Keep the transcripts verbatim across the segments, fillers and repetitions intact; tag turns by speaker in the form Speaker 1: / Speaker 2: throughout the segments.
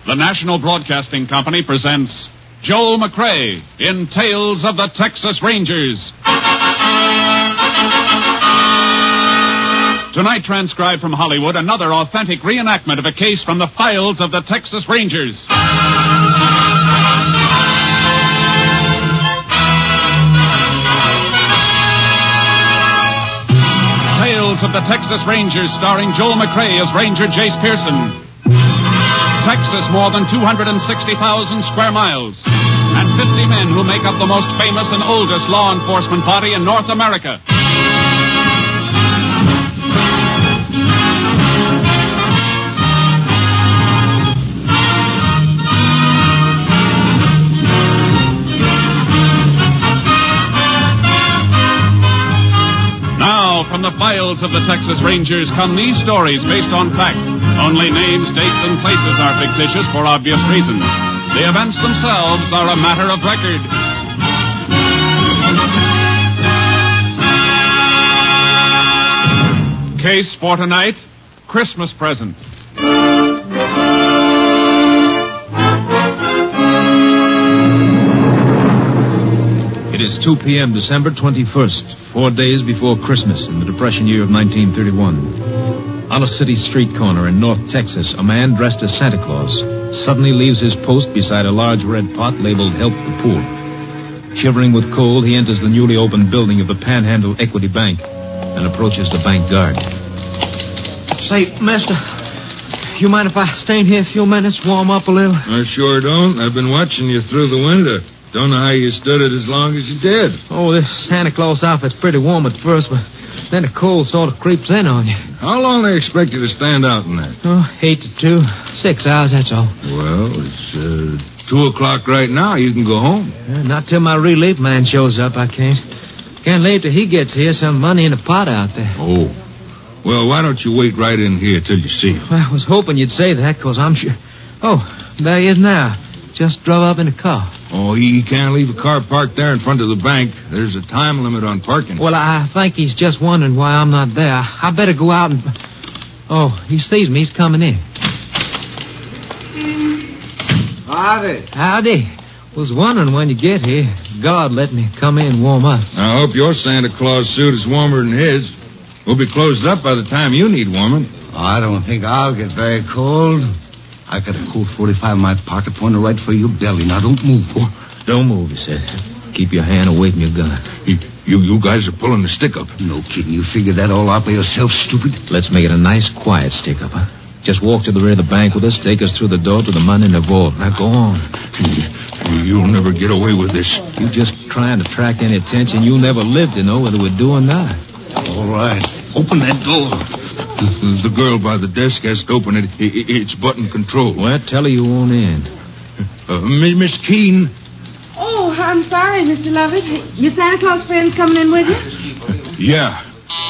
Speaker 1: The National Broadcasting Company presents Joel McCrea in Tales of the Texas Rangers. Tonight, transcribed from Hollywood, another authentic reenactment of a case from the files of the Texas Rangers. Tales of the Texas Rangers, starring Joel McCrea as Ranger Jace Pearson. Texas, more than two hundred sixty thousand square miles, and fifty men who make up the most famous and oldest law enforcement body in North America. Now, from the files of the Texas Rangers come these stories based on fact. Only names, dates, and places are fictitious for obvious reasons. The events themselves are a matter of record. Case for tonight, Christmas present.
Speaker 2: It is two p.m., December twenty-first, four days before Christmas in the Depression year of nineteen thirty-one. On a city street corner in North Texas, a man dressed as Santa Claus suddenly leaves his post beside a large red pot labeled Help the Poor. Shivering with cold, he enters the newly opened building of the Panhandle Equity Bank and approaches the bank guard.
Speaker 3: Say, mister, you mind if I stay in here a few minutes, warm up a little?
Speaker 4: I sure don't. I've been watching you through the window. Don't know how you stood it as long as you did.
Speaker 3: Oh, this Santa Claus outfit's pretty warm at first, but then the cold sort of creeps in on you.
Speaker 4: How long they expect you to stand out in that?
Speaker 3: Oh, eight to two. Six hours, that's all.
Speaker 4: Well, it's uh, two o'clock right now. You can go home.
Speaker 3: Uh, not till my relief man shows up, I can't. Can't leave till he gets here. Some money in the pot out there.
Speaker 4: Oh. Well, why don't you wait right in here till you see him?
Speaker 3: Well, I was hoping you'd say that, because I'm sure... Oh, there he is now. Just drove up in the car.
Speaker 4: Oh, he can't leave a car parked there in front of the bank. There's a time limit on parking.
Speaker 3: Well, I think he's just wondering why I'm not there. I better go out and... Oh, he sees me. He's coming in.
Speaker 5: Howdy.
Speaker 3: Howdy. Was wondering when you get here. God let me come in and warm up.
Speaker 4: I hope your Santa Claus suit is warmer than his. We'll be closed up by the time you need warming.
Speaker 5: I don't think I'll get very cold. I got a Colt forty-five in my pocket pointed right for your belly. Now, don't move.
Speaker 2: Oh, don't move, he said. Keep your hand away from your gun.
Speaker 4: You, you, you guys are pulling the stick up.
Speaker 5: No kidding. You figured that all out by yourself, stupid?
Speaker 2: Let's make it a nice, quiet stick up, huh? Just walk to the rear of the bank with us, take us through the door to the money in the vault. Now, go on.
Speaker 4: You, you'll never get away with this.
Speaker 2: You just trying to attract any attention. You'll never live to know whether we're doing or not.
Speaker 5: All right. Open that door.
Speaker 4: The girl by the desk has to open it. It's button control.
Speaker 2: Well, tell her you won't in.
Speaker 4: Uh, Miss Keene.
Speaker 6: Oh, I'm sorry, Mister Lovett. Your Santa Claus friend's coming in with you?
Speaker 4: Yeah.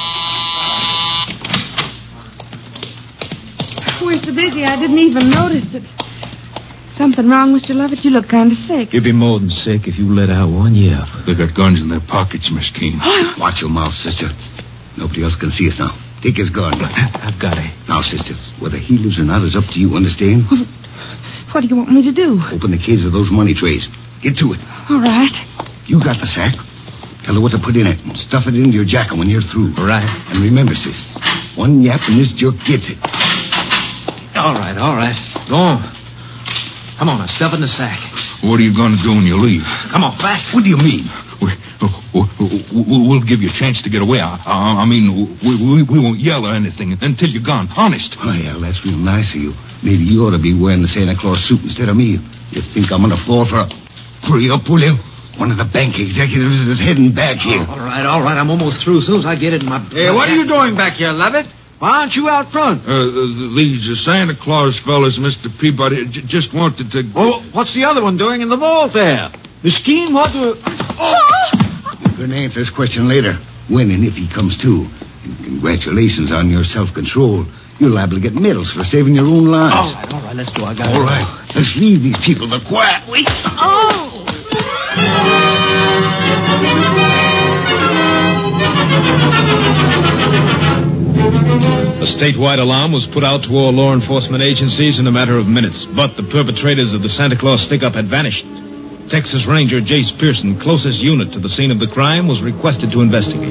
Speaker 6: We're so busy, I didn't even notice it. Something wrong, Mister Lovett? You look kind of sick.
Speaker 2: You'd be more than sick if you let out one yell.
Speaker 4: They got guns in their pockets, Miss Keene.
Speaker 5: Watch your mouth, sister. Nobody else can see us now. Take his gun.
Speaker 2: I've got it.
Speaker 5: Now, sister, whether he lives or not is up to you, understand?
Speaker 6: What, what do you want me to do?
Speaker 5: Open the cases of those money trays. Get to it.
Speaker 6: All right.
Speaker 5: You got the sack. Tell her what to put in it and stuff it into your jacket when you're through.
Speaker 2: Right.
Speaker 5: And remember, sis, one yap and this jerk gets it.
Speaker 3: All right, all right. Go on. Come on, now, stuff it in the sack.
Speaker 4: What are you going to do when you leave?
Speaker 3: Come on, fast.
Speaker 5: What do you mean?
Speaker 4: We, we'll give you a chance to get away. I, I mean, we, we, we won't yell or anything until you're gone. Honest.
Speaker 5: Oh, yeah, that's real nice of you. Maybe you ought to be wearing the Santa Claus suit instead of me. You think I'm going to fall for a... Hurry up, will you? One of the bank executives is heading back here.
Speaker 3: Oh, all right, all right. I'm almost through. As soon as I get it in my...
Speaker 7: Hey, what are you doing back here, Lovett? Why aren't you out front?
Speaker 4: Uh, these Santa Claus fellas, Mister Peabody, j- just wanted to...
Speaker 7: Oh, what's the other one doing in the vault there? Miss Keene, what do...
Speaker 5: Oh! You can answer this question later, when and if he comes to. And congratulations on your self-control. You're liable to get medals for saving your own lives.
Speaker 3: All right, all right, let's go. I got it.
Speaker 5: All right, let's leave these people to quiet. Wait.
Speaker 6: Oh!
Speaker 2: A statewide alarm was put out to all law enforcement agencies in a matter of minutes, but the perpetrators of the Santa Claus stick-up had vanished. Texas Ranger Jace Pearson, closest unit to the scene of the crime, was requested to investigate.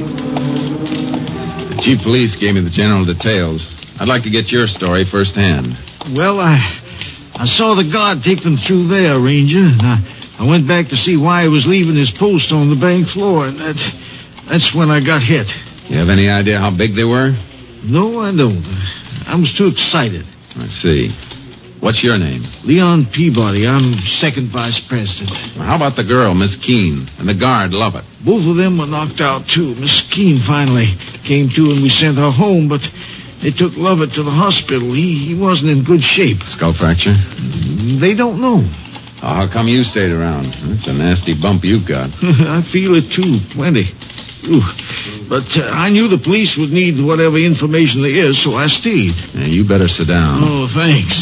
Speaker 8: The chief of police gave me the general details. I'd like to get your story firsthand.
Speaker 7: Well, I I saw the guard take them through there, Ranger, and I, I went back to see why he was leaving his post on the bank floor, and that, that's when I got hit.
Speaker 8: You have any idea how big they were?
Speaker 7: No, I don't. I was too excited.
Speaker 8: I see. What's your name?
Speaker 7: Leon Peabody. I'm second vice president.
Speaker 8: Well, how about the girl, Miss Keene, and the guard, Lovett?
Speaker 7: Both of them were knocked out, too. Miss Keene finally came to, and we sent her home, but they took Lovett to the hospital. He, he wasn't in good shape.
Speaker 8: Skull fracture?
Speaker 7: They don't know.
Speaker 8: Oh, how come you stayed around? That's a nasty bump you've got.
Speaker 7: I feel it, too. Plenty. Ooh. But uh, I knew the police would need whatever information there is, so I stayed.
Speaker 8: Yeah, you better sit down.
Speaker 7: Oh, thanks.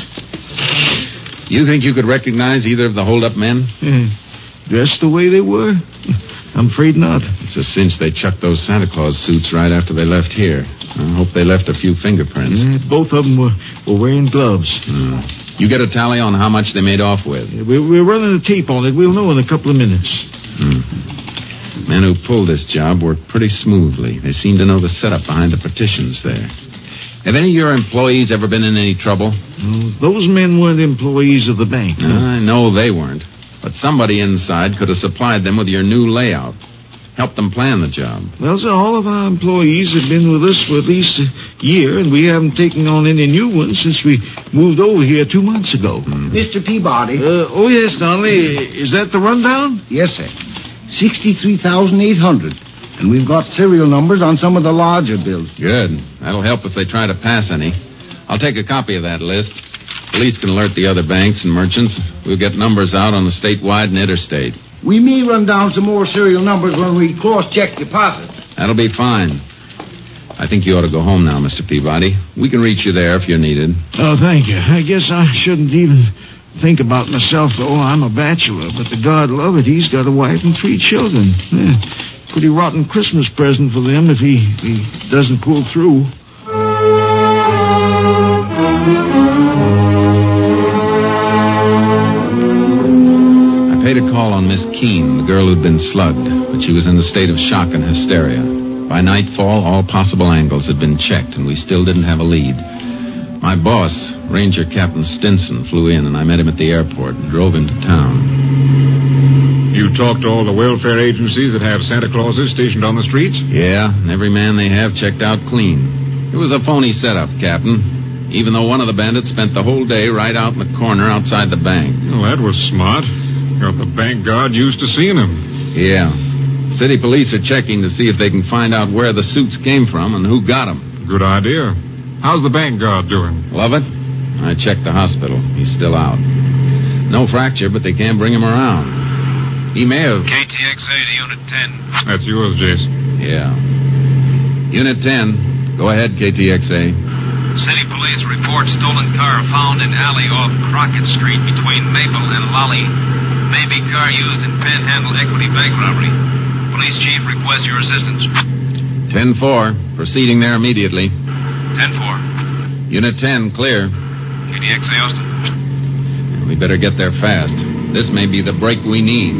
Speaker 8: You think you could recognize either of the hold-up men?
Speaker 7: Uh, dressed the way they were? I'm afraid not.
Speaker 8: It's a cinch they chucked those Santa Claus suits right after they left here. I hope they left a few fingerprints.
Speaker 7: Yeah, both of them were, were wearing gloves.
Speaker 8: Hmm. You get a tally on how much they made off with?
Speaker 7: Yeah, we're, we're running a tape on it. We'll know in a couple of minutes.
Speaker 8: Hmm. Men who pulled this job worked pretty smoothly. They seem to know the setup behind the partitions there. Have any of your employees ever been in any trouble?
Speaker 7: No, those men weren't employees of the bank. No.
Speaker 8: I know they weren't. But somebody inside could have supplied them with your new layout. Helped them plan the job.
Speaker 7: Well, sir, all of our employees have been with us for at least a year, and we haven't taken on any new ones since we moved over here two months ago.
Speaker 8: Mm.
Speaker 5: Mister Peabody.
Speaker 7: Uh, oh, yes, Donnelly. Is that the rundown?
Speaker 5: Yes, sir. sixty-three thousand eight hundred. And we've got serial numbers on some of the larger bills.
Speaker 8: Good. That'll help if they try to pass any. I'll take a copy of that list. Police can alert the other banks and merchants. We'll get numbers out on the statewide and interstate.
Speaker 5: We may run down some more serial numbers when we cross-check deposits.
Speaker 8: That'll be fine. I think you ought to go home now, Mister Peabody. We can reach you there if you're needed.
Speaker 7: Oh, thank you. I guess I shouldn't even think about myself, though. I'm a bachelor, but the God love it, he's got a wife and three children. Yeah, pretty rotten Christmas present for them if he, he doesn't pull through.
Speaker 8: I paid a call on Miss Keene, the girl who'd been slugged, but she was in a state of shock and hysteria. By nightfall, all possible angles had been checked, and we still didn't have a lead. My boss, Ranger Captain Stinson, flew in, and I met him at the airport and drove him to town.
Speaker 4: You talked to all the welfare agencies that have Santa Clauses stationed on the streets?
Speaker 8: Yeah, and every man they have checked out clean. It was a phony setup, Captain, even though one of the bandits spent the whole day right out in the corner outside the bank.
Speaker 4: Well, that was smart. Got the bank guard used to seeing him.
Speaker 8: Yeah. City police are checking to see if they can find out where the suits came from and who got them.
Speaker 4: Good idea. How's the bank guard doing?
Speaker 8: Lovett? I checked the hospital. He's still out. No fracture, but they can't bring him around. He may have...
Speaker 2: K T X A to Unit ten.
Speaker 4: That's yours, Jace.
Speaker 8: Yeah. Unit ten. Go ahead, K T X A.
Speaker 2: City police report stolen car found in alley off Crockett Street between Maple and Lolly. May be car used in Panhandle Equity Bank robbery. Police chief requests your assistance.
Speaker 8: ten four. Proceeding there immediately.
Speaker 2: ten four.
Speaker 8: Unit ten, clear.
Speaker 2: K T X A Austin.
Speaker 8: We better get there fast. This may be the break we need.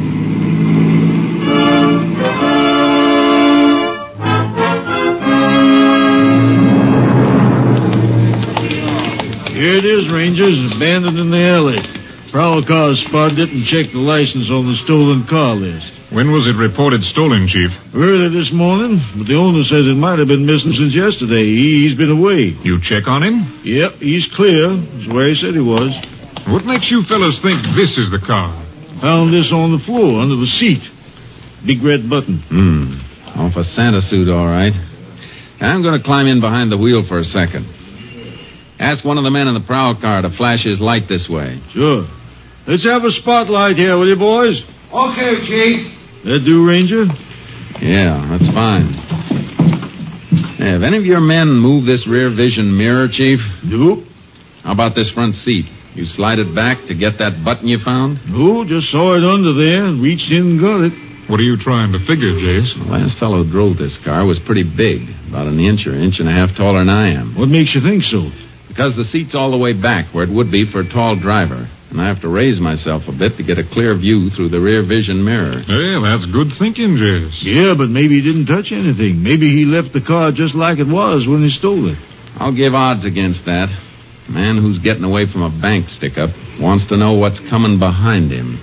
Speaker 7: Here it is, Rangers, abandoned in the alley. Prowl car spotted it and checked the license on the stolen car list.
Speaker 4: When was it reported stolen, Chief?
Speaker 7: Early this morning, but the owner says it might have been missing since yesterday. He, he's been away.
Speaker 4: You check on him?
Speaker 7: Yep, he's clear. That's where he said he was.
Speaker 4: What makes you fellas think this is the car?
Speaker 7: Found this on the floor, under the seat. Big red button.
Speaker 8: Hmm. Off a Santa suit, all right. I'm going to climb in behind the wheel for a second. Ask one of the men in the prowl car to flash his light this way.
Speaker 7: Sure. Let's have a spotlight here, will you, boys?
Speaker 5: Okay, Chief.
Speaker 7: That do, Ranger?
Speaker 8: Yeah, that's fine. Hey, have any of your men moved this rear vision mirror, Chief?
Speaker 7: Nope.
Speaker 8: How about this front seat? You slide it back to get that button you found?
Speaker 7: No, just saw it under there and reached in and got it.
Speaker 4: What are you trying to figure, Jace?
Speaker 8: The last fellow who drove this car was pretty big, about an inch or inch and a half taller than I am.
Speaker 7: What makes you think so?
Speaker 8: Because the seat's all the way back where it would be for a tall driver, and I have to raise myself a bit to get a clear view through the rear vision mirror.
Speaker 4: Hey, that's good thinking, Jace.
Speaker 7: Yeah, but maybe he didn't touch anything. Maybe he left the car just like it was when he stole it.
Speaker 8: I'll give odds against that. A man who's getting away from a bank stick-up wants to know what's coming behind him.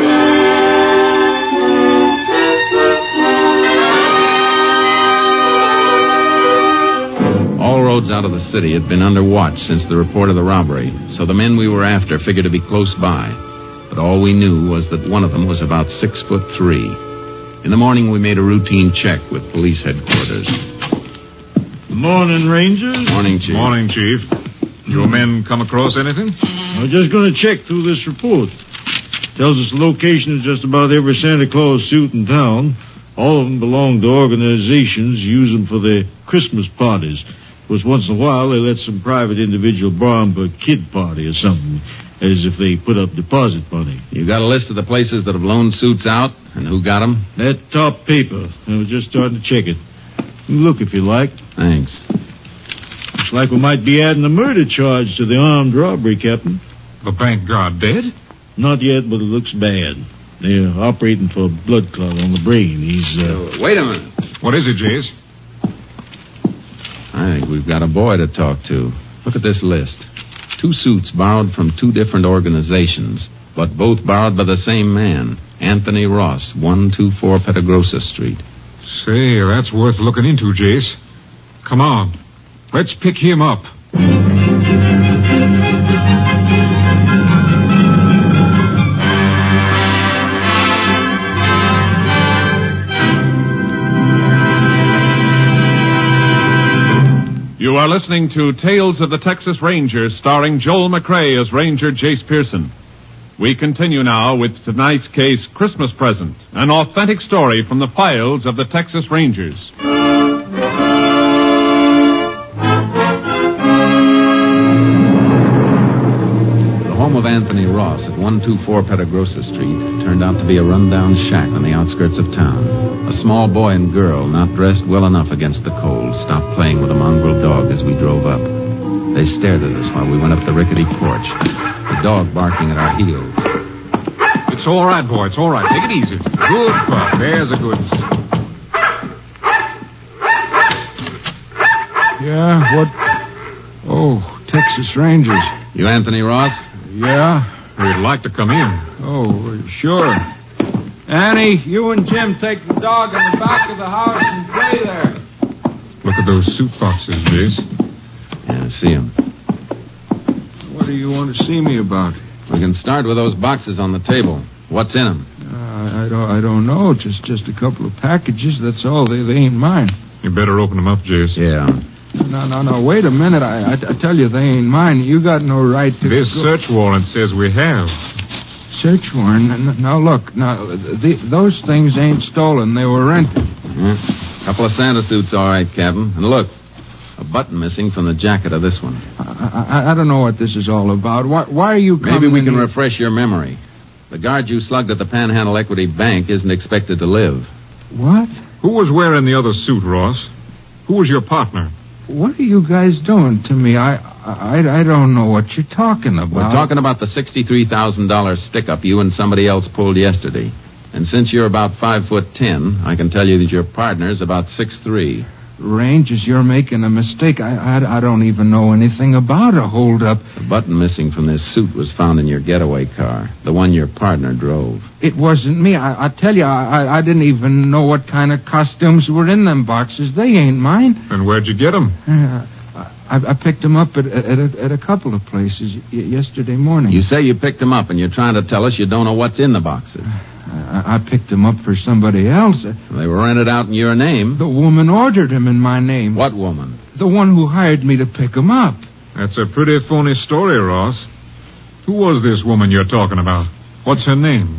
Speaker 8: All roads out of the city had been under watch since the report of the robbery, so the men we were after figured to be close by. But all we knew was that one of them was about six foot three. In the morning, we made a routine check with police headquarters.
Speaker 7: Good morning, Rangers.
Speaker 8: Morning, Chief.
Speaker 4: Morning, Chief. Your men come across anything?
Speaker 7: I'm just going to check through this report. Tells us the location of just about every Santa Claus suit in town. All of them belong to organizations, use them for their Christmas parties. Of course, once in a while, they let some private individual borrow them for a kid party or something, as if they put up deposit money.
Speaker 8: You got a list of the places that have loaned suits out and who got them?
Speaker 7: That top paper. I was just starting to check it. You look if you like.
Speaker 8: Thanks.
Speaker 7: Looks like we might be adding a murder charge to the armed robbery, Captain.
Speaker 4: The bank guard dead?
Speaker 7: Not yet, but it looks bad. They're operating for a blood clot on the brain. He's, uh...
Speaker 8: Wait a minute.
Speaker 4: What is it, Jace?
Speaker 8: I think we've got a boy to talk to. Look at this list. Two suits borrowed from two different organizations, but both borrowed by the same man, Anthony Ross, one two four Petagrosa Street.
Speaker 4: Say, that's worth looking into, Jace. Come on. Let's pick him up.
Speaker 1: You are listening to Tales of the Texas Rangers, starring Joel McCrea as Ranger Jace Pearson. We continue now with tonight's case, Christmas Present, an authentic story from the files of the Texas Rangers.
Speaker 8: The home of Anthony Ross at one two four Petagrosa Street turned out to be a rundown shack on the outskirts of town. A small boy and girl, not dressed well enough against the cold, stopped playing with a mongrel dog as we drove up. They stared at us while we went up the rickety porch, the dog barking at our heels.
Speaker 4: It's all right, boy. It's all right. Take it easy. Good pup. There's a good...
Speaker 9: Yeah, what? Oh, Texas Rangers.
Speaker 8: You Anthony Ross?
Speaker 9: Yeah?
Speaker 4: We'd like to come in.
Speaker 9: Oh, sure. Annie, you and Jim take the dog in the back of the house and play there.
Speaker 4: Look at those suit boxes, Jace.
Speaker 8: Yeah, I see them.
Speaker 9: What do you want to see me about?
Speaker 8: We can start with those boxes on the table. What's in them?
Speaker 9: Uh, I don't. I don't know. Just, just a couple of packages. That's all. They, they ain't mine.
Speaker 4: You better open them up, Jace.
Speaker 8: Yeah.
Speaker 9: No, no, no. Wait a minute. I, I, I tell you, they ain't mine. You got no right to.
Speaker 4: This go... search warrant says we have.
Speaker 9: Search warrant? Now, look. Now, the, those things ain't stolen. They were rented.
Speaker 8: Mm-hmm. Couple of Santa suits, all right, Captain. And look, a button missing from the jacket of this one.
Speaker 9: I, I, I don't know what this is all about. Why, why are you coming?
Speaker 8: Maybe we can
Speaker 9: here?
Speaker 8: refresh your memory. The guard you slugged at the Panhandle Equity Bank isn't expected to live.
Speaker 9: What?
Speaker 4: Who was wearing the other suit, Ross? Who was your partner?
Speaker 9: What are you guys doing to me? I, I, I don't know what you're talking about.
Speaker 8: We're talking about the sixty-three thousand dollars stick-up you and somebody else pulled yesterday. And since you're about five foot ten, I can tell you that your partner's about six three.
Speaker 9: Rangers, you're making a mistake. I, I, I don't even know anything about a holdup.
Speaker 8: The button missing from this suit was found in your getaway car, the one your partner drove.
Speaker 9: It wasn't me. I, I tell you, I, I didn't even know what kind of costumes were in them boxes. They ain't mine.
Speaker 4: And where'd you get them?
Speaker 9: Uh, I, I picked them up at, at, a, at a couple of places y- yesterday morning.
Speaker 8: You say you picked them up, and you're trying to tell us you don't know what's in the boxes.
Speaker 9: I, I picked them up for somebody else.
Speaker 8: They were rented out in your name.
Speaker 9: The woman ordered them in my name.
Speaker 8: What woman?
Speaker 9: The one who hired me to pick them up.
Speaker 4: That's a pretty phony story, Ross. Who was this woman you're talking about? What's her name?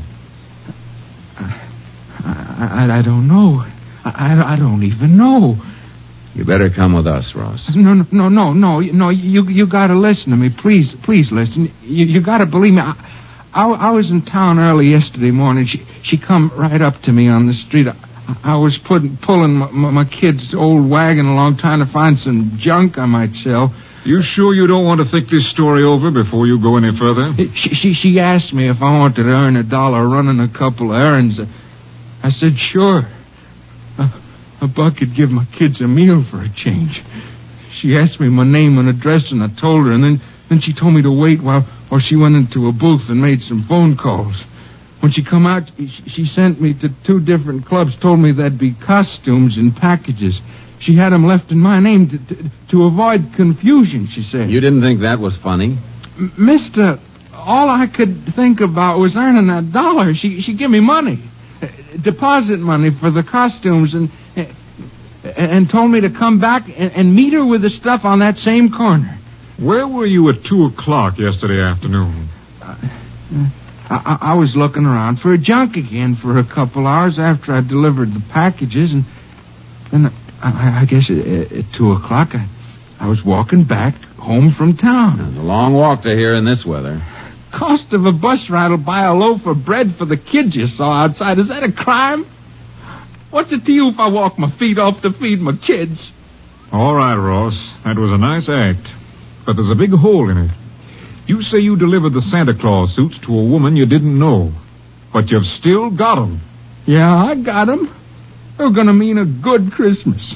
Speaker 9: I, I, I don't know. I, I don't even know.
Speaker 8: You better come with us, Ross.
Speaker 9: No, no, no, no, no, no. You you got to listen to me, please, please listen. You you got to believe me. I, I, I was in town early yesterday morning. She she come right up to me on the street. I, I was putting, pulling my, my, my kid's old wagon along, trying to find some junk I might sell.
Speaker 4: You sure you don't want to think this story over before you go any further?
Speaker 9: She, she, she asked me if I wanted to earn a dollar running a couple of errands. I said, sure. A, a buck could give my kids a meal for a change. She asked me my name and address, and I told her, and then, then she told me to wait while, while she went into a booth and made some phone calls. When she come out, she, she sent me to two different clubs, told me there'd be costumes and packages. She had them left in my name to, to, to avoid confusion, she said.
Speaker 8: You didn't think that was funny?
Speaker 9: M- Mister, all I could think about was earning that dollar. She she gave me money, uh, deposit money for the costumes, and uh, and told me to come back and, and meet her with the stuff on that same corner.
Speaker 4: Where were you at two o'clock yesterday afternoon?
Speaker 9: Uh, I, I was looking around for a junk again for a couple hours after I delivered the packages, and then I, I guess at, at two o'clock I, I was walking back home from town.
Speaker 8: It's a long walk to here in this weather.
Speaker 9: Cost of a bus ride will buy a loaf of bread for the kids you saw outside. Is that a crime? What's it to you if I walk my feet off to feed my kids?
Speaker 4: All right, Ross. That was a nice act. But there's a big hole in it. You say you delivered the Santa Claus suits to a woman you didn't know. But you've still got 'em.
Speaker 9: Yeah, I got 'em. They're going to mean a good Christmas.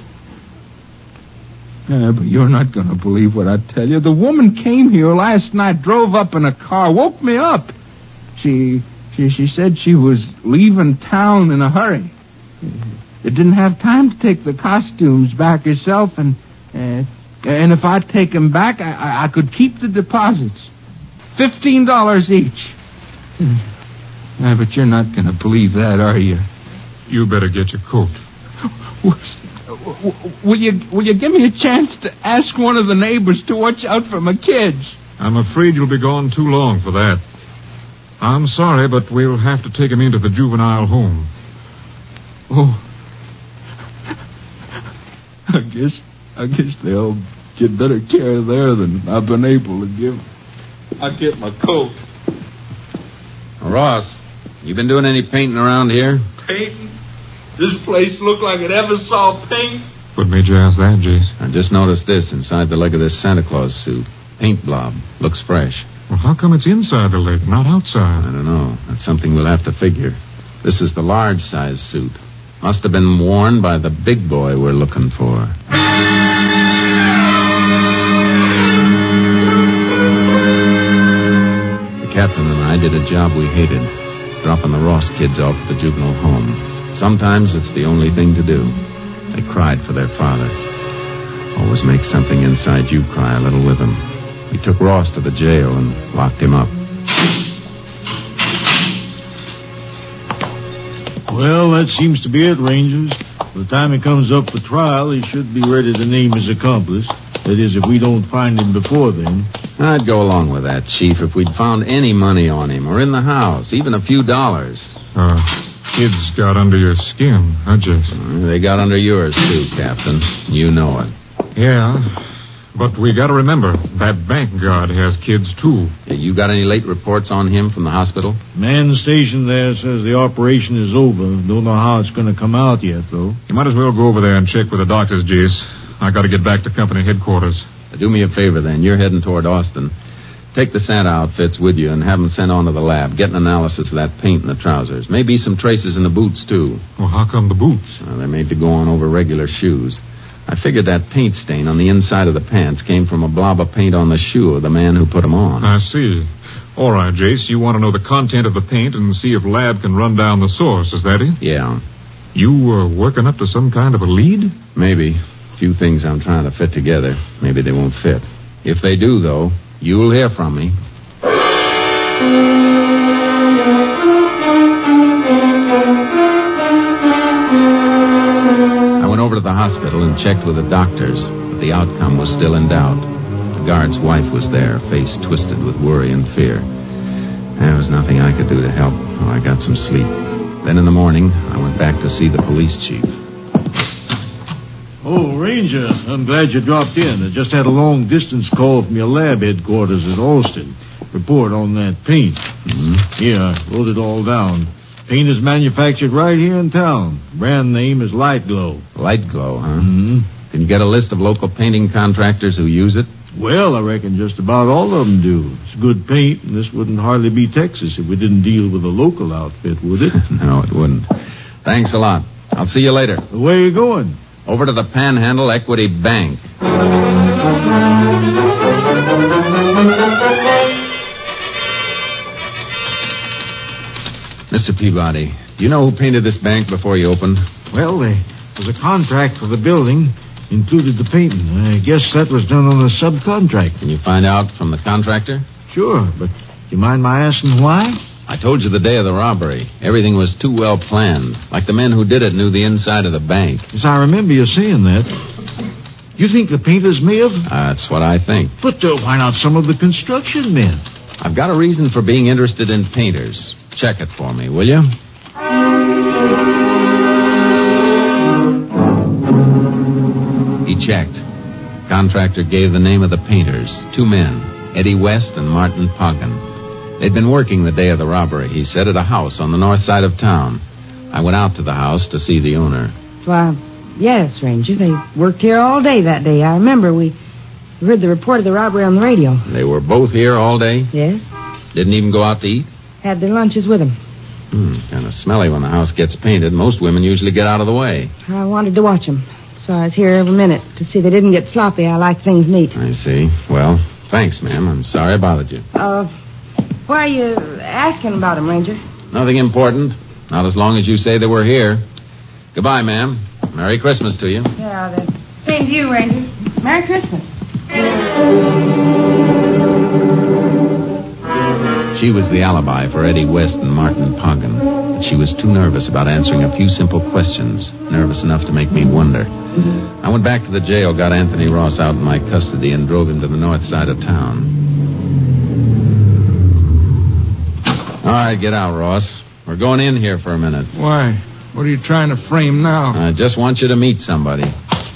Speaker 9: Yeah, but you're not going to believe what I tell you. The woman came here last night, drove up in a car, woke me up. She she, she said she was leaving town in a hurry. They didn't have time to take the costumes back herself, and uh, and if I'd take them back, I, I, I could keep the deposits. Fifteen dollars each. Yeah, but you're not going to believe that, are you?
Speaker 4: You better get your coat.
Speaker 9: Will you will you give me a chance to ask one of the neighbors to watch out for my kids?
Speaker 4: I'm afraid you'll be gone too long for that. I'm sorry, but we'll have to take him into the juvenile home.
Speaker 9: Oh. I guess I guess they'll get better care there than I've been able to give. I'll get my coat.
Speaker 8: Ross, you been doing any painting around here?
Speaker 9: Painting? This place looked like it ever saw paint.
Speaker 4: What made you ask that, Jace?
Speaker 8: I just noticed this inside the leg of this Santa Claus suit. Paint blob. Looks fresh.
Speaker 4: Well, how come it's inside the leg, not outside?
Speaker 8: I don't know. That's something we'll have to figure. This is the large size suit. Must have been worn by the big boy we're looking for. The captain and I did a job we hated, dropping the Ross kids off at the juvenile home. Sometimes it's the only thing to do. They cried for their father. Always make something inside you cry a little with them. We took Ross to the jail and locked him up.
Speaker 7: Well, that seems to be it, Rangers. By the time he comes up for trial, he should be ready to name his accomplice. That is, if we don't find him before then.
Speaker 8: I'd go along with that, Chief, if we'd found any money on him or in the house, even a few dollars.
Speaker 4: Uh, kids got under your skin, huh, Jason?
Speaker 8: They got under yours, too, Captain. You know it.
Speaker 4: Yeah, but we gotta remember, that bank guard has kids, too.
Speaker 8: Yeah, you got any late reports on him from the hospital?
Speaker 7: Man stationed there says the operation is over. Don't know how it's going to come out yet, though.
Speaker 4: You might as well go over there and check with the doctors, Jace. I gotta get back to company headquarters.
Speaker 8: Do me a favor, then. You're heading toward Austin. Take the Santa outfits with you and have them sent on to the lab. Get an analysis of that paint in the trousers. Maybe some traces in the boots, too.
Speaker 4: Well, how come the boots?
Speaker 8: Well, they're made to go on over regular shoes. I figured that paint stain on the inside of the pants came from a blob of paint on the shoe of the man who put them on.
Speaker 4: I see. All right, Jace, you want to know the content of the paint and see if lab can run down the source, is that it?
Speaker 8: Yeah.
Speaker 4: You uh, working up to some kind of a lead?
Speaker 8: Maybe. A few things I'm trying to fit together. Maybe they won't fit. If they do, though, you'll hear from me. I went over to the hospital and checked with the doctors, but the outcome was still in doubt. The guard's wife was there, face twisted with worry and fear. There was nothing I could do to help. Oh, I got some sleep. Then in the morning, I went back to see the police chief.
Speaker 7: Oh, Ranger, I'm glad you dropped in. I just had a long-distance call from your lab headquarters at Austin. report on that paint.
Speaker 5: Mm-hmm.
Speaker 7: Here, I wrote it all down. Paint is manufactured right here in town. Brand name is Light Glow.
Speaker 8: Light Glow, huh?
Speaker 7: Mm-hmm.
Speaker 8: Can you get a list of local painting contractors who use it?
Speaker 7: Well, I reckon just about all of them do. It's good paint, and this wouldn't hardly be Texas if we didn't deal with a local outfit, would it?
Speaker 8: No, it wouldn't. Thanks a lot. I'll see you later.
Speaker 7: Where you going?
Speaker 8: Over to the Panhandle Equity Bank. Mister Peabody, do you know who painted this bank before you opened?
Speaker 7: Well, there was a contract for the building, included the painting. I guess that was done on a subcontract.
Speaker 8: Can you find out from the contractor?
Speaker 7: Sure, but do you mind my asking why?
Speaker 8: I told you the day of the robbery. Everything was too well planned. Like the men who did it knew the inside of the bank.
Speaker 7: Yes, I remember you saying that. You think the painters may have?
Speaker 8: That's what I think.
Speaker 7: But uh, why not some of the construction men?
Speaker 8: I've got a reason for being interested in painters. Check it for me, will you? He checked. Contractor gave the name of the painters. Two men, Eddie West and Martin Poggin. They'd been working the day of the robbery, he said, at a house on the north side of town. I went out to the house to see the owner.
Speaker 6: Why, yes, Ranger. They worked here all day that day. I remember we heard the report of the robbery on the radio.
Speaker 8: They were both here all day?
Speaker 6: Yes.
Speaker 8: Didn't even go out to eat?
Speaker 6: Had their lunches with them.
Speaker 8: Hmm, kind of smelly when the house gets painted. Most women usually get out of the way.
Speaker 6: I wanted to watch them, so I was here every minute to see they didn't get sloppy. I like things neat.
Speaker 8: I see. Well, thanks, ma'am. I'm sorry I bothered you.
Speaker 6: Uh, why are you asking about them, Ranger?
Speaker 8: Nothing important. Not as long as you say they were here. Goodbye, ma'am. Merry Christmas to you.
Speaker 6: Yeah, the same to you, Ranger. Merry Christmas.
Speaker 8: She was the alibi for Eddie West and Martin Poggin. But she was too nervous about answering a few simple questions. Nervous enough to make me wonder. I went back to the jail, got Anthony Ross out in my custody, and drove him to the north side of town. All right, get out, Ross. We're going in here for a minute.
Speaker 9: Why? What are you trying to frame now?
Speaker 8: I just want you to meet somebody.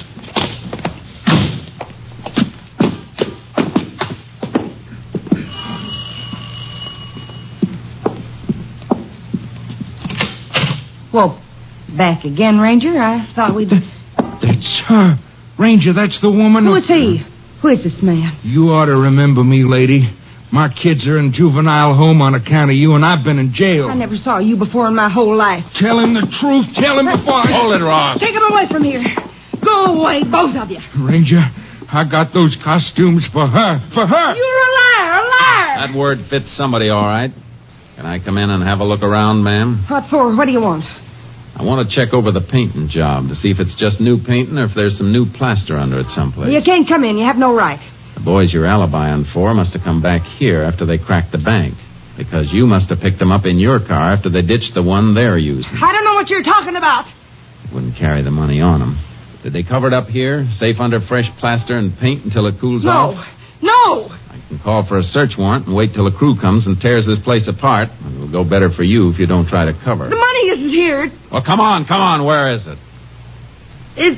Speaker 6: Well, back again, Ranger. I thought we'd...
Speaker 9: That's her. Ranger, that's the woman.
Speaker 6: Who is he? Who is this man?
Speaker 9: You ought to remember me, lady. My kids are in juvenile home on account of you, and I've been in jail.
Speaker 6: I never saw you before in my whole life.
Speaker 9: Tell him the truth. Tell him before I...
Speaker 8: Hold it, Ross.
Speaker 6: Take him away from here. Go away, both of you.
Speaker 9: Ranger, I got those costumes for her. For her.
Speaker 6: You're a liar, a liar.
Speaker 8: That word fits somebody all right. Can I come in and have a look around, ma'am?
Speaker 6: What for? What do you want?
Speaker 8: I want to check over the painting job to see if it's just new painting or if there's some new plaster under it someplace.
Speaker 6: You can't come in. You have no right.
Speaker 8: The boys you're alibying for must have come back here after they cracked the bank. Because you must have picked them up in your car after they ditched the one they're using.
Speaker 6: I don't know what you're talking about.
Speaker 8: Wouldn't carry the money on them. Did they cover it up here, safe under fresh plaster and paint until it cools
Speaker 6: no.
Speaker 8: off?
Speaker 6: No!
Speaker 8: I can call for a search warrant and wait till a crew comes and tears this place apart. It'll go better for you if you don't try to cover.
Speaker 6: The money isn't here.
Speaker 8: Well, come on, come on. Where is it?
Speaker 6: It's...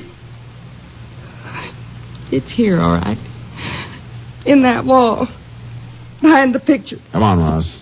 Speaker 6: It's here, all right. In that wall. Behind the picture.
Speaker 8: Come on, Ross.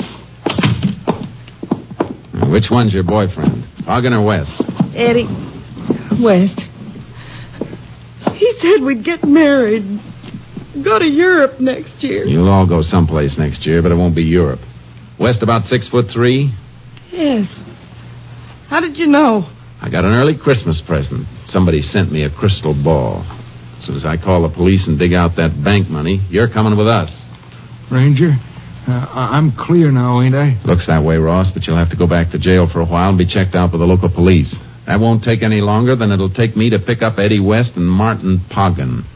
Speaker 8: Now, which one's your boyfriend? Poggin or West?
Speaker 6: Eddie West. He said we'd get married. Go to Europe next year.
Speaker 8: You'll all go someplace next year, but it won't be Europe. West about six foot three?
Speaker 6: Yes. How did you know?
Speaker 8: I got an early Christmas present. Somebody sent me a crystal ball. As soon as I call the police and dig out that bank money, you're coming with us.
Speaker 9: Ranger, uh, I'm clear now, ain't I?
Speaker 8: Looks that way, Ross, but you'll have to go back to jail for a while and be checked out by the local police. That won't take any longer than it'll take me to pick up Eddie West and Martin Poggin.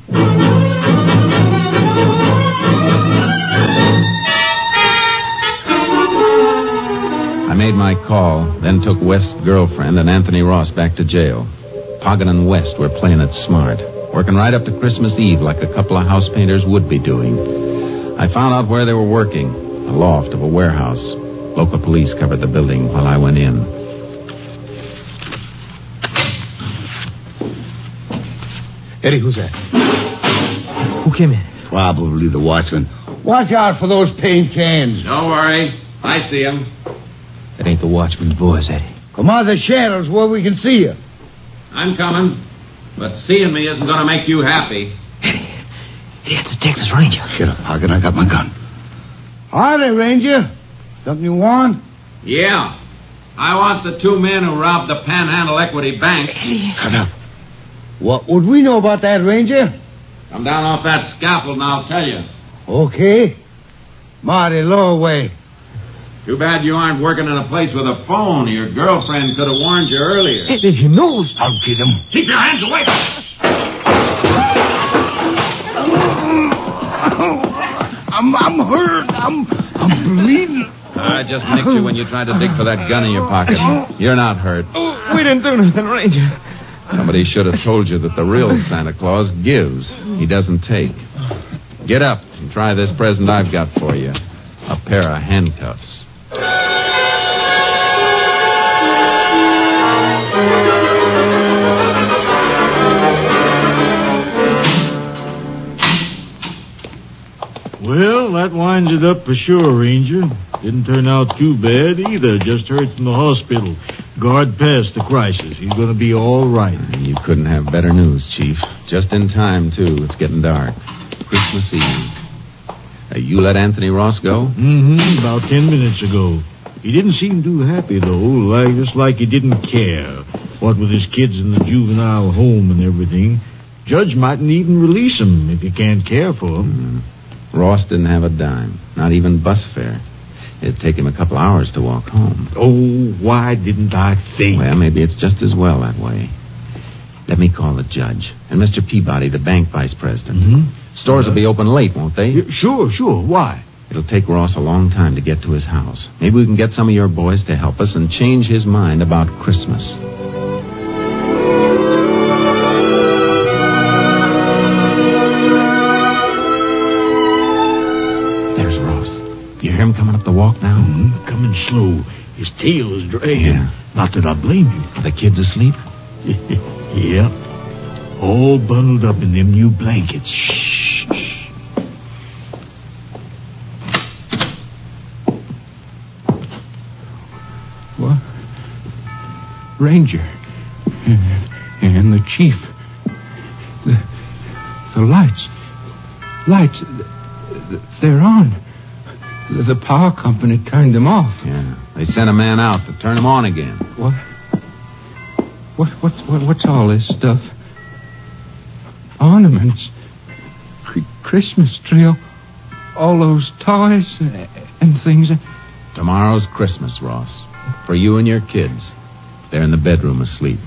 Speaker 8: I made my call, then took West's girlfriend and Anthony Ross back to jail. Poggin and West were playing it smart, working right up to Christmas Eve like a couple of house painters would be doing. I found out where they were working, a loft of a warehouse. Local police covered the building while I went in.
Speaker 5: Eddie, who's that?
Speaker 3: Who came in?
Speaker 5: Probably the watchman. Watch out for those paint cans.
Speaker 8: Don't worry. I see him.
Speaker 3: That ain't the watchman's voice, Eddie.
Speaker 5: Come out of the shadows where we can see you.
Speaker 8: I'm coming. But seeing me isn't going to make you happy.
Speaker 3: Eddie. Eddie, it's the Texas Ranger.
Speaker 5: Shut up, Hogan. I got my gun. Howdy, Ranger. Something you want?
Speaker 8: Yeah. I want the two men who robbed the Panhandle Equity Bank.
Speaker 3: Eddie.
Speaker 5: Shut up. What would we know about that, Ranger?
Speaker 8: Come down off that scaffold and I'll tell you.
Speaker 5: Okay. Marty, lower away.
Speaker 8: Too bad you aren't working in a place with a phone. Your girlfriend could have warned you earlier.
Speaker 3: Eddie, he knows.
Speaker 5: I'll get him.
Speaker 8: Keep your hands away.
Speaker 5: I'm, I'm hurt. I'm, I'm bleeding.
Speaker 8: I just nicked you when you tried to dig for that gun in your pocket. You're not hurt.
Speaker 3: Oh, we didn't do nothing, Ranger.
Speaker 8: Somebody should have told you that the real Santa Claus gives. He doesn't take. Get up and try this present I've got for you. A pair of handcuffs.
Speaker 7: Well, that winds it up for sure, Ranger. Didn't turn out too bad either. Just heard from the hospital. Guard passed the crisis. He's going to be all right.
Speaker 8: You couldn't have better news, Chief. Just in time, too. It's getting dark. Christmas Eve. Uh, you let Anthony Ross go?
Speaker 7: Mm-hmm, about ten minutes ago. He didn't seem too happy, though, like just like he didn't care. What with his kids in the juvenile home and everything. Judge mightn't even release him if you can't care for him.
Speaker 8: Mm. Ross didn't have a dime, not even bus fare. It'd take him a couple hours to walk home.
Speaker 7: Oh, why didn't I think?
Speaker 8: Well, maybe it's just as well that way. Let me call the judge. And Mister Peabody, the bank vice president.
Speaker 7: Mm-hmm.
Speaker 8: Stores will be open late, won't they?
Speaker 7: Yeah, sure, sure. Why?
Speaker 8: It'll take Ross a long time to get to his house. Maybe we can get some of your boys to help us and change his mind about Christmas. There's Ross. You hear him coming up the walk now?
Speaker 7: Mm-hmm. Coming slow. His tail is dragging.
Speaker 8: Yeah.
Speaker 7: Not that I blame him.
Speaker 8: Are the kids asleep?
Speaker 7: Yep. All bundled up in them new blankets. Shh.
Speaker 9: What? Ranger. And the chief. The, the lights. Lights. They're on. The, the power company turned them off.
Speaker 8: Yeah. They sent a man out to turn them on again.
Speaker 9: What? What, what, what what's all this stuff? Ornaments. Christmas tree. All those toys and things.
Speaker 8: Tomorrow's Christmas, Ross. For you and your kids. They're in the bedroom asleep.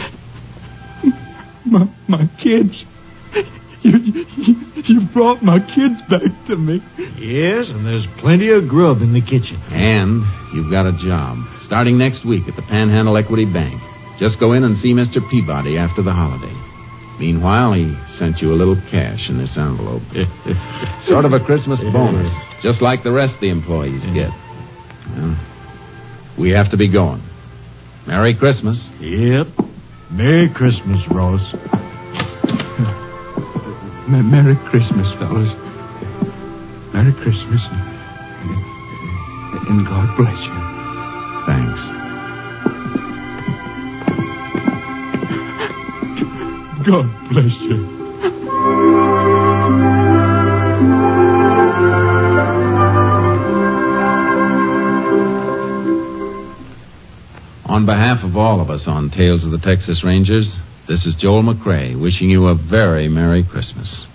Speaker 9: My, my kids. You, you, you brought my kids back to me.
Speaker 7: Yes, and there's plenty of grub in the kitchen.
Speaker 8: And you've got a job. Starting next week at the Panhandle Equity Bank. Just go in and see Mister Peabody after the holiday. Meanwhile, he sent you a little cash in this envelope. Sort of a Christmas bonus, just like the rest of the employees get. Well, we have to be going. Merry Christmas.
Speaker 7: Yep. Merry Christmas, Ross.
Speaker 9: Merry Christmas, fellas. Merry Christmas. And, and God bless you.
Speaker 8: Thanks.
Speaker 9: God bless you.
Speaker 8: On behalf of all of us on Tales of the Texas Rangers, this is Joel McCrae wishing you a very Merry Christmas.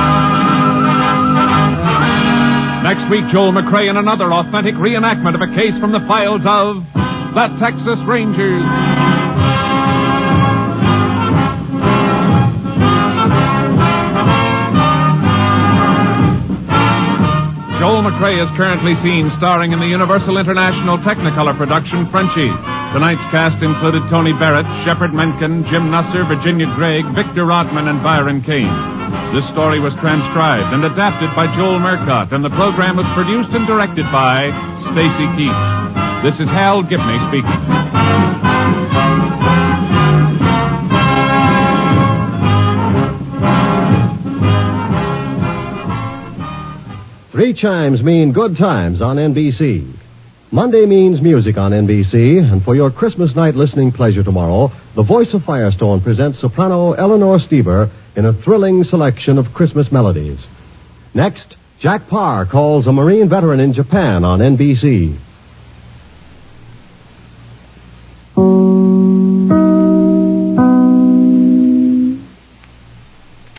Speaker 1: Next week, Joel McCrae in another authentic reenactment of a case from the files of the Texas Rangers. Joel McCrae is currently seen starring in the Universal International Technicolor production Frenchie. Tonight's cast included Tony Barrett, Shepard Menken, Jim Nusser, Virginia Gregg, Victor Rodman, and Byron Kane. This story was transcribed and adapted by Joel Murcott, and the program was produced and directed by Stacy Keach. This is Hal Gibney speaking.
Speaker 10: Three chimes mean good times on N B C. Monday means music on N B C, and for your Christmas night listening pleasure tomorrow, the voice of Firestone presents soprano Eleanor Steber in a thrilling selection of Christmas melodies. Next, Jack Parr calls a Marine veteran in Japan on N B C.